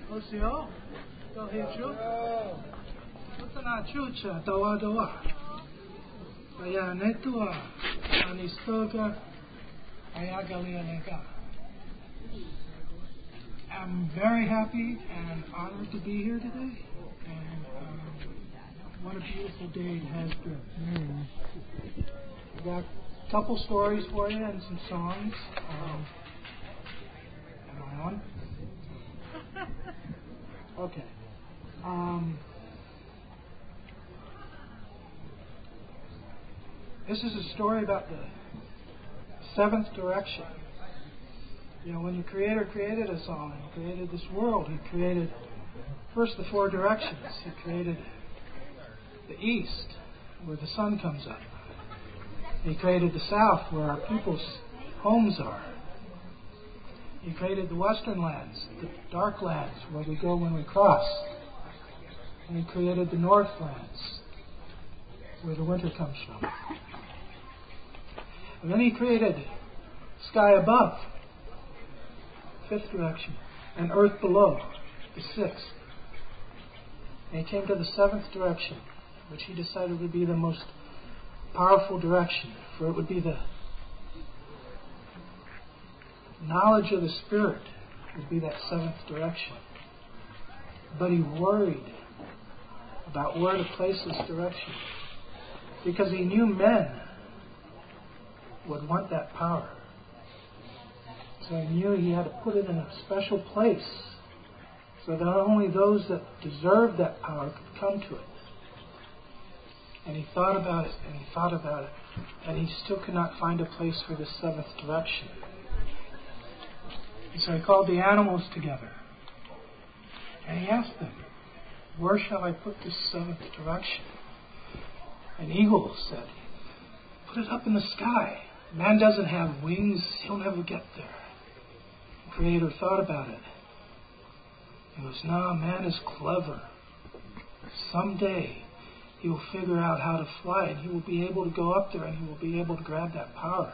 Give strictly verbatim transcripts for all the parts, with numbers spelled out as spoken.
Osio, Dohichu, Utana Chucha, Doa Doa, Ayanetua, Anistoga, Ayagalianega. I'm very happy and honored to be here today, and um, what a beautiful day it has been. Mm. I've got a couple stories for you and some songs. Um, am I on? Okay. Um, this is a story about the seventh direction. You know, when the Creator created us all and created this world, He created first the four directions. He created the east, where the sun comes up. He created the south, where our people's homes are. He created the western lands, the dark lands, where we go when we cross. And He created the north lands, where the winter comes from. And then He created sky above, fifth direction, and earth below, the sixth. And He came to the seventh direction, which He decided would be the most powerful direction, for it would be the knowledge of the Spirit would be that seventh direction. But He worried about where to place this direction, because He knew men would want that power. So He knew He had to put it in a special place so that only those that deserved that power could come to it. And He thought about it, and He thought about it, and He still could not find a place for the seventh direction. And so He called the animals together, and He asked them, "Where shall I put this seventh direction?" An eagle said, "Put it up in the sky. Man doesn't have wings, he'll never get there." The Creator thought about it. He goes, "No, man is clever. Someday he will figure out how to fly, and he will be able to go up there, and he will be able to grab that power."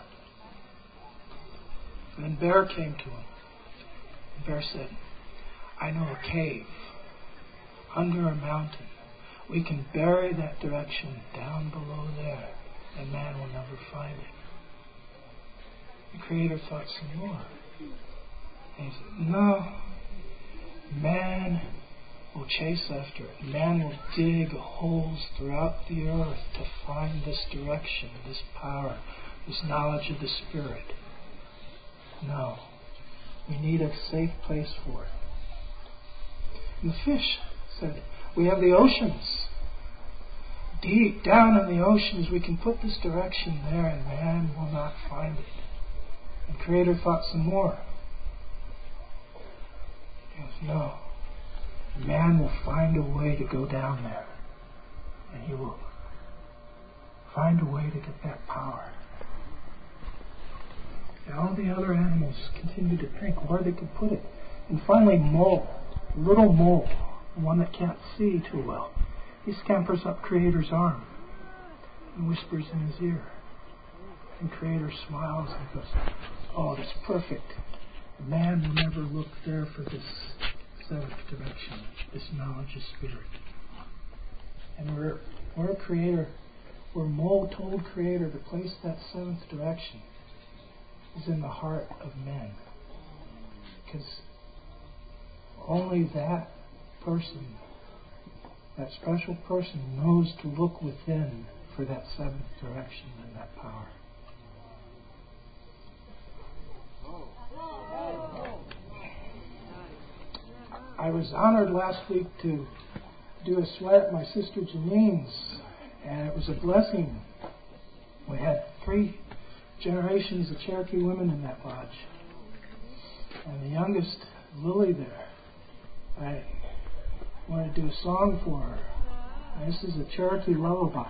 And then Bear came to him. And Bear said, "I know a cave under a mountain. We can bury that direction down below there, and man will never find it." The Creator thought some more. And He said, "No, man will chase after it. Man will dig holes throughout the earth to find this direction, this power, this knowledge of the Spirit. No, we need a safe place for it." And the fish said, "We have the oceans. Deep down in the oceans we can put this direction there, and man will not find it." And the Creator thought some more. He goes, "No, man will find a way to go down there, and he will find a way to get that power." And all the other animals continued to think where they could put it. And finally, Mole, a little mole, the one that can't see too well, he scampers up Creator's arm and whispers in his ear. And Creator smiles and goes, "Oh, that's perfect. Man will never look there for this seventh direction, this knowledge of Spirit." And where, where Creator, where Mole told Creator to place that seventh direction is in the heart of men. Because only that person, that special person, knows to look within for that seventh direction and that power. I was honored last week to do a sweat at my sister Janine's, and it was a blessing. We had three generations of Cherokee women in that lodge. And the youngest, Lily there, I want to do a song for her. And this is a Cherokee lullaby.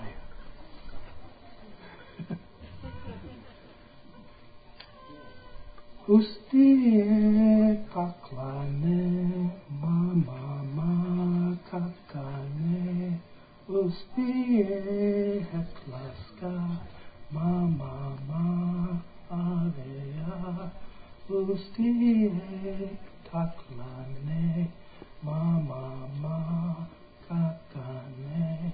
Ustie kaklane, mama ma kakane. Ustie heklaska, mama ma avea. Ustie taklane, Mama ma kakane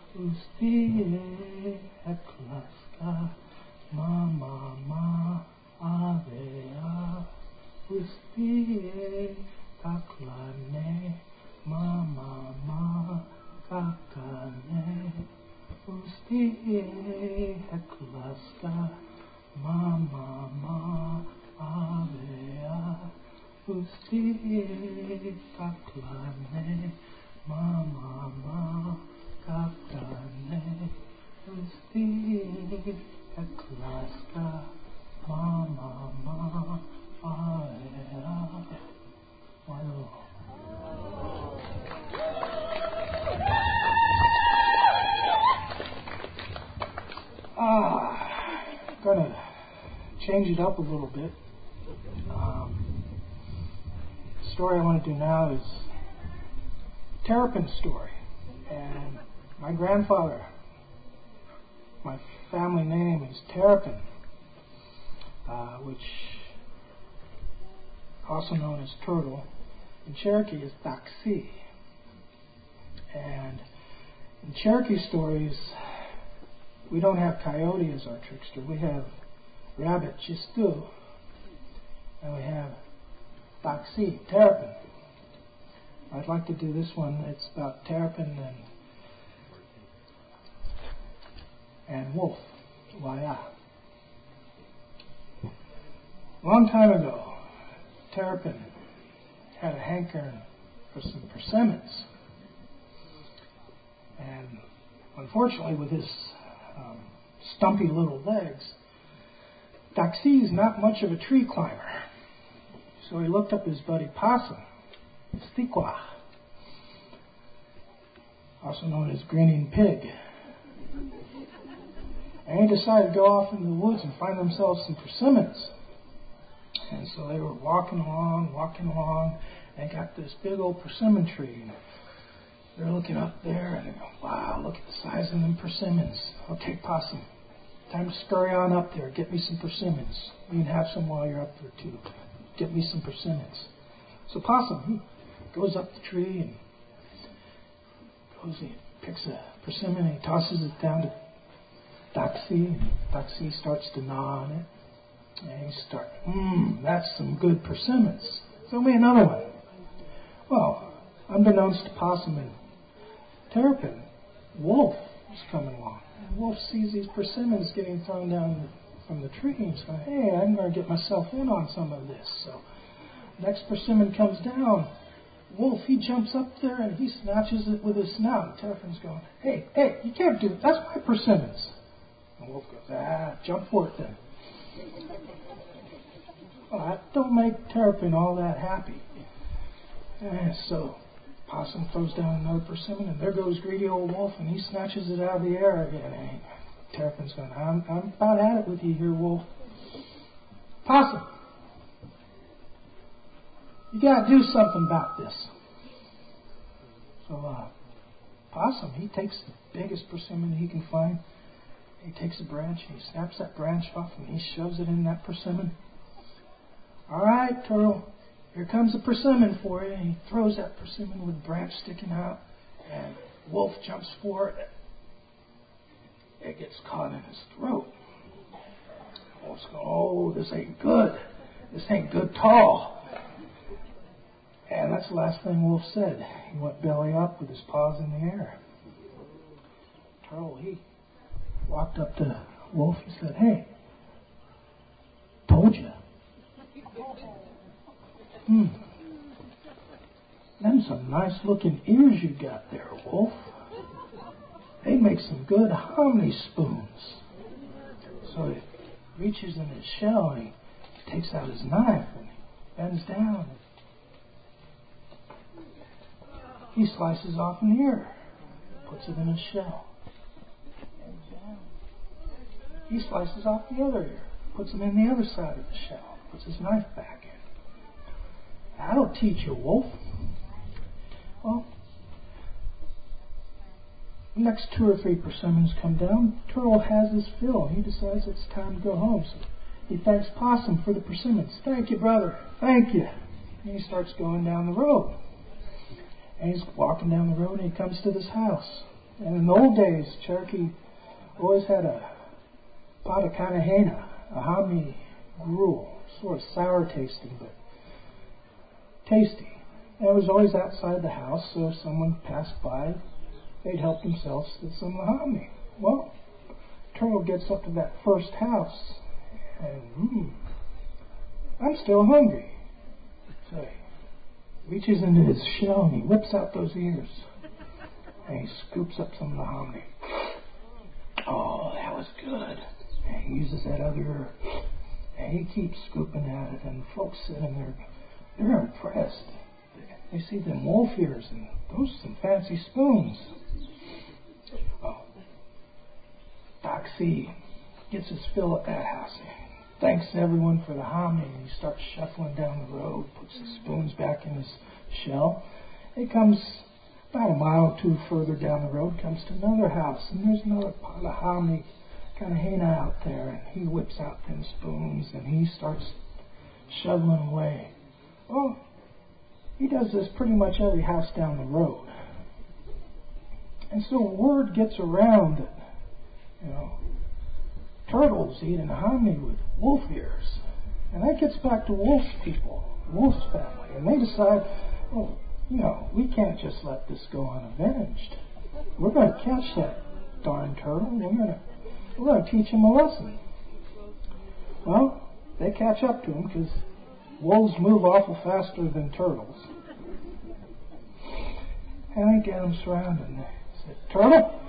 ustie eklaska. Mama ma avea ustie kaklane. Mama ma kakane ustie eklaska. Mama ma avea ustie kaklane. Mama ma kakane ustie eklaska. Mama ma avea. Wow. Ah, gonna change it up a little bit. Um, the story I want to do now is Terrapin's story. And my grandfather, my family name is Terrapin, uh, which also known as Turtle. In Cherokee is Taxi. And in Cherokee stories, we don't have Coyote as our trickster. We have Rabbit, Chistu, and we have Taxi, Terrapin. I'd like to do this one. It's about Terrapin and and Wolf, Waya. A long time ago, Terrapin had a hankering for some persimmons. And unfortunately, with his um, stumpy little legs, Taxi is not much of a tree climber. So he looked up his buddy Possum, Stiqua, also known as Grinning Pig. And he decided to go off into the woods and find themselves some persimmons. And so they were walking along, walking along, and got this big old persimmon tree. And they're looking up there, and they go, wow, look at the size of them persimmons. Okay, Possum, time to scurry on up there. Get me some persimmons. You can have some while you're up there, too. Get me some persimmons. So Possum, he goes up the tree and goes, he picks a persimmon and he tosses it down to Taxi. And Taxi starts to gnaw on it. And he starts, mmm, that's some good persimmons. Throw me another one. Well, unbeknownst to Possum and Terrapin, Wolf is coming along. And Wolf sees these persimmons getting thrown down from the tree. And he's going, hey, I'm going to get myself in on some of this. So next persimmon comes down. Wolf, he jumps up there and he snatches it with his snout. And Terrapin's going, hey, hey, you can't do it. That's my persimmons. And Wolf goes, ah, jump for it then. Well, that don't make Terrapin all that happy. And so Possum throws down another persimmon, and there goes greedy old Wolf, and he snatches it out of the air again. And Terrapin's going, I'm, I'm about at it with you here, Wolf. Possum, you got to do something about this. So uh, Possum, he takes the biggest persimmon he can find. He takes a branch, and he snaps that branch off, and he shoves it in that persimmon. All right, Turtle, here comes a persimmon for you. And he throws that persimmon with the branch sticking out, and Wolf jumps for it. It gets caught in his throat. Wolf's going, oh, this ain't good. This ain't good at all. And that's the last thing Wolf said. He went belly up with his paws in the air. Turtle, he walked up to Wolf and said, hey, told you. Hmm. Them some nice looking ears you got there, Wolf. They make some good hominy spoons. So he reaches in his shell and he takes out his knife and he bends down. He slices off an ear, puts it in his shell. He slices off the other ear, puts it in the other side of the shell, puts his knife back in. That'll teach you, Wolf. Well, the next two or three persimmons come down. Turtle has his fill. He decides it's time to go home. So he thanks Possum for the persimmons. Thank you, brother. Thank you. And he starts going down the road. And he's walking down the road and he comes to this house. And in the old days, Cherokee always had a pot of Kanahena, a Hami gruel, sort of sour tasting, but tasty. And it was always outside the house, so if someone passed by, they'd help themselves to some Hami. Well, Turtle gets up to that first house, and hmm, I'm still hungry. So he reaches into his shell and he whips out those ears. And he scoops up some of the hominy. Oh, that was good. And he uses that other ear. And he keeps scooping at it. And folks sitting there, they're impressed. They see them wolf ears, and those are some fancy spoons. Oh, Doc C gets his fill at that house. Thanks everyone for the hominy. And he starts shuffling down the road, puts the spoons back in his shell. He comes about a mile or two further down the road, comes to another house, and there's another pot of hominy, Kanahena out there, and he whips out them spoons, and he starts shoveling away. Well, he does this pretty much every house down the road. And so word gets around that, you know, Turtle's eating hominy with wolf ears. And that gets back to Wolf's people, Wolf's family, and they decide, oh, you know, we can't just let this go unavenged. We're going to catch that darn turtle. We're going to, we're going to teach him a lesson. Well, they catch up to him because wolves move awful faster than turtles. And they get him surrounded. And they said, Turtle,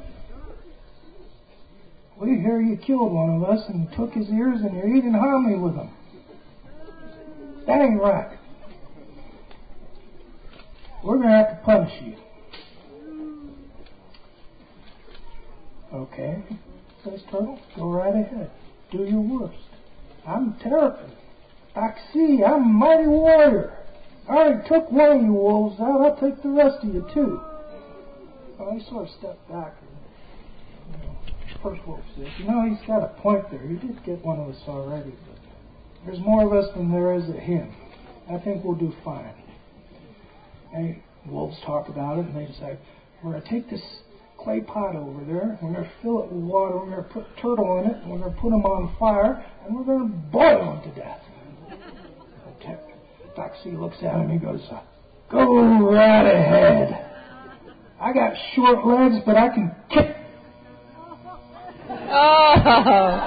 we hear you killed one of us and took his ears and you're eating hominy with them. That ain't right. We're going to have to punish you. Okay, says Turtle, go right ahead. Do your worst. I'm Terrapin. I see, I'm a mighty warrior. I already took one of you wolves out. I'll take the rest of you too. Well, he sort of stepped back. And, you know, first wolf says, you know, he's got a point there. He did get one of us already, but there's more of us than there is of him. I think we'll do fine. And wolves talk about it, and they decide, we're going to take this clay pot over there, we're going to fill it with water, we're going to put Turtle in it, and we're going to put him on fire, and we're going to boil him to death. Doc C looks at him, he goes, go right ahead. I got short legs, but I can kick. Oh.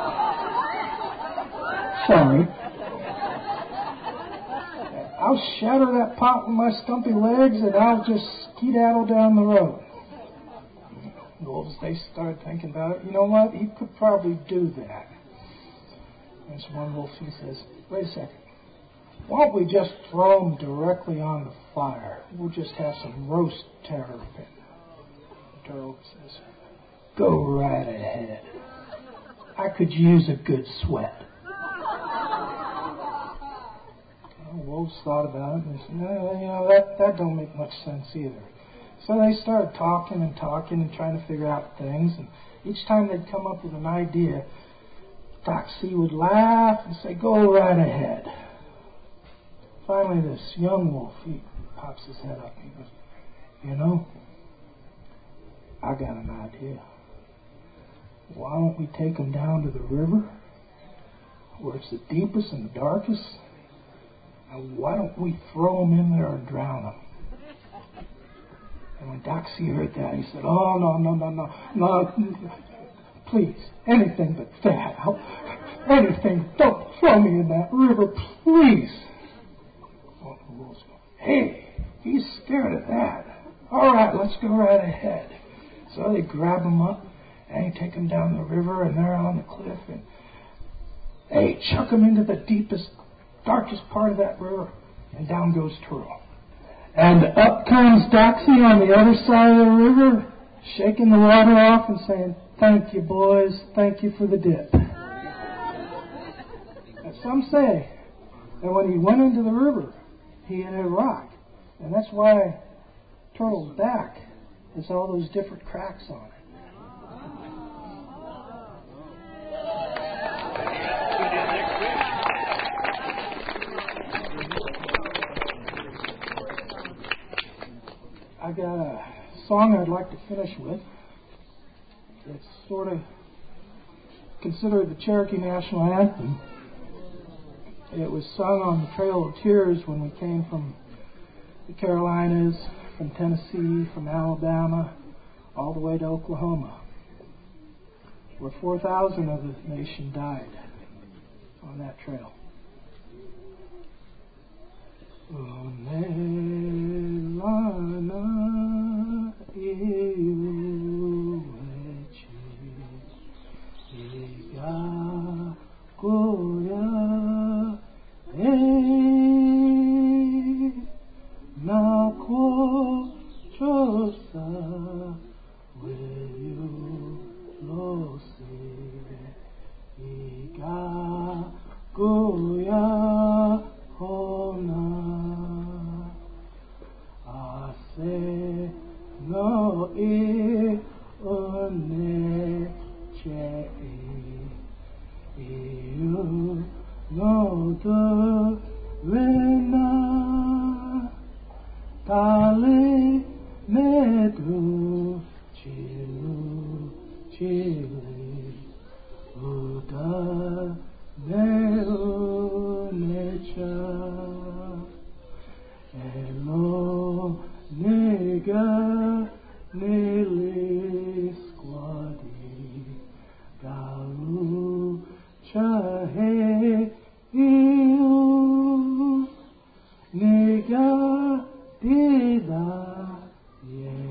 Sorry. I'll shatter that pot with my stumpy legs and I'll just skedaddle down the road. The wolves, they started thinking about it. You know what? He could probably do that. And so one wolf, he says, wait a second. Why don't we just throw him directly on the fire? We'll just have some roast terrapin. The turtle says, go right ahead. I could use a good sweat. The wolves thought about it and they said, no, you know, that, that don't make much sense either. So they started talking and talking and trying to figure out things. And each time they'd come up with an idea, Doc C would laugh and say, go right ahead. Finally, this young wolf, he pops his head up and he goes, you know, I got an idea. Why don't we take him down to the river where it's the deepest and the darkest? And why don't we throw him in there and drown him? And when Doc C heard that, he said, oh, no, no, no, no, no, please, anything but that. Anything, don't throw me in that river, please. Oh, the wolves go, hey, he's scared of that. All right, let's go right ahead. So they grab him up, and they take him down the river, and they're on the cliff, and they chuck him into the deepest, darkest part of that river, and down goes Turtle. And up comes Doc C on the other side of the river, shaking the water off and saying, thank you, boys. Thank you for the dip. And some say that when he went into the river, he hit a rock. And that's why Turtle's back has all those different cracks on it. I got a song I'd like to finish with. It's sort of considered the Cherokee National Anthem. It was sung on the Trail of Tears when we came from the Carolinas, from Tennessee, from Alabama, all the way to Oklahoma, where four thousand of the nation died on that trail. Nega dida ye